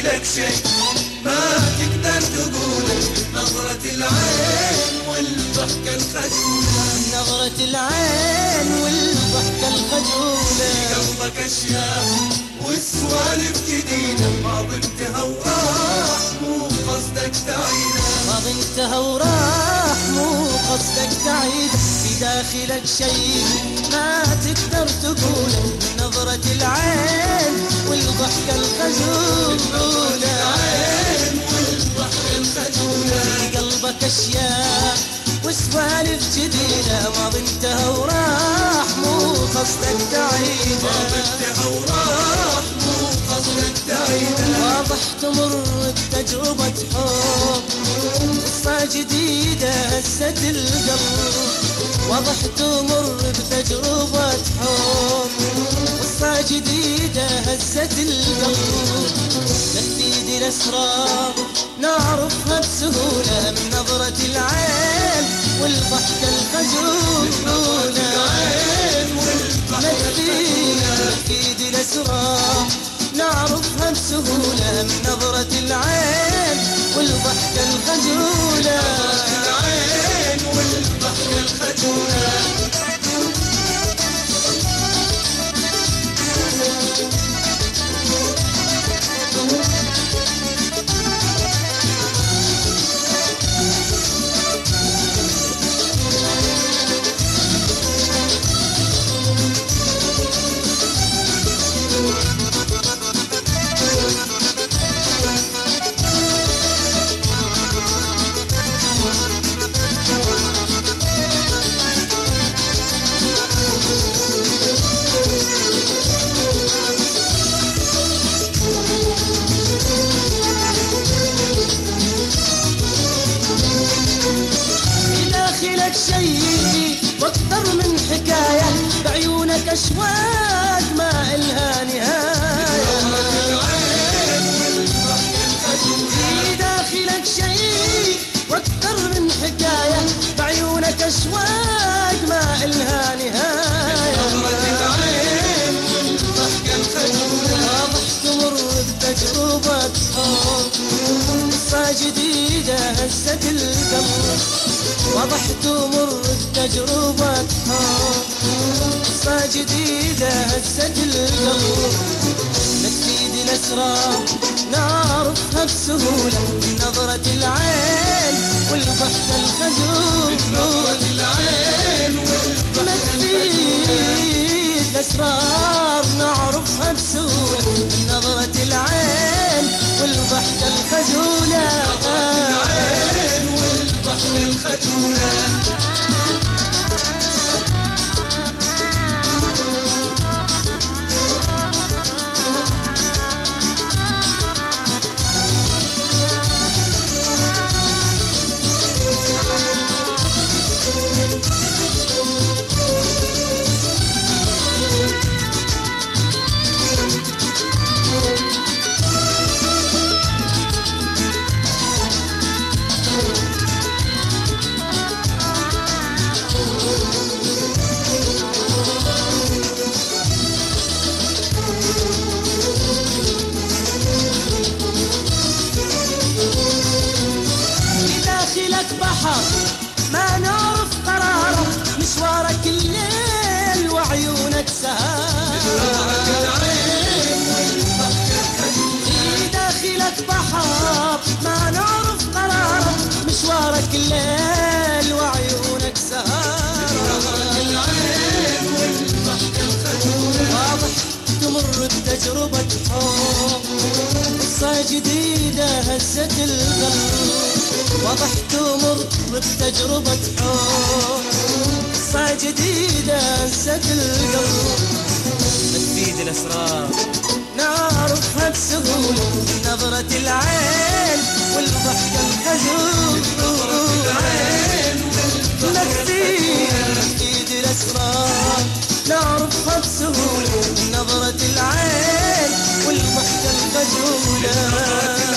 داخلك شيء ما تقدر تقوله، نظرة العين والضحكة الخجولة، نظرة العين والضحكة الخجولة، في قلبك أشياء وسوالف جديدة، ماضي انتهى وراح مو قصدك تعيده، ماضي انتهى وراح مو قصدك تعيده، في داخلك شيء ما تقدر تقوله، نظرة العين والضحكة الخجولة، العين والضحكة الخجولة، في قلبك أشياء وسوالف جديدة، ماضي انتهى وراح مو قصدك تعيده، ماضي انتهى وراح مو قصدك تعيده، واضح تمر بتجربة حب، قصة جديدة هزت القلب، واضح تمر بتجربة حب، قصة جديدة هزت القلب، تفيد الأسرار نعرفها بسهولة، من نظرة العين والضحكة الخجولة، نفيد الأسرار نعرفها بسهولة، من نظرة العين والضحكة الخجولة، العين والضحكة الخجولة. شيء واكثر من حكاية، بعيونك أشواق ما إلها نهاية، في داخلك شيء واكثر من حكاية، بعيونك أشواق ما إلها نهاية، واضح تمر بتجربة حب، قصة جديدة هزت القلب، واضح تمر بتجربة حب، قصة جديدة هزت القلب، تفيد الأسرار نعرفها بسهولة، من نظرة العين والضحكة الخجولة، تفيد الأسرار نعرفها بسهولة، من نظرة العين والضحكة الخجولة، العين والضحكة الخجولة. بحر ما نعرف قراره، مشوارك الليل وعيونك سهر، في داخلك بحر ما نعرف قراره، مشوارك الليل وعيونك سهر، واضح تمر بتجربة حب، قصة جديدة هزت القلب، واضح تمر بتجربة حب، قصة جديدة هزت القلب، تفيد الأسرار نعرفها بسهولة، من نظرة العين والضحكة الخجولة، تفيد الأسرار نعرفها بسهولة، من نظرة العين والضحكة الخجولة،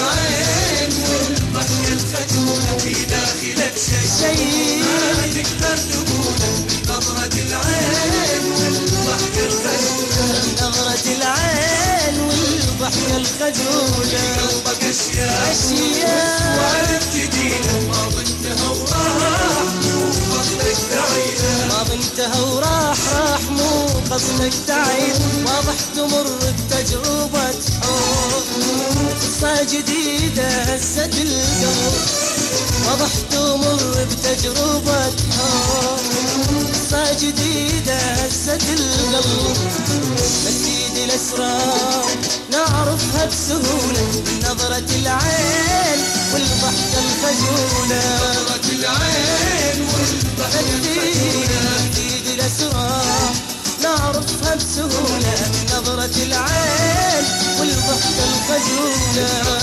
في داخلك شيء ما تقدر تقوله، نظرة العين والضحكة الخجولة، نظرة العين والضحكة الخجولة. قلبك أشياء وعرف جديدة ما ظنتها وراح مو قصدك تعيد. ما ظنتها وراح مو قصدك تعيد. واضح تمر بتجربة حب قصة جديدة هزت القلب. واضح تمر بتجربة حب قصة جديدة هزت القلب. مزيد الأسرار نعرفها بسهولة من نظرة العين والضحكة الخجولة. نظرة العين والضحكة الخجولة. مزيد الأسرار نعرفها بسهولة من نظرة العين والضحكة الخجولة.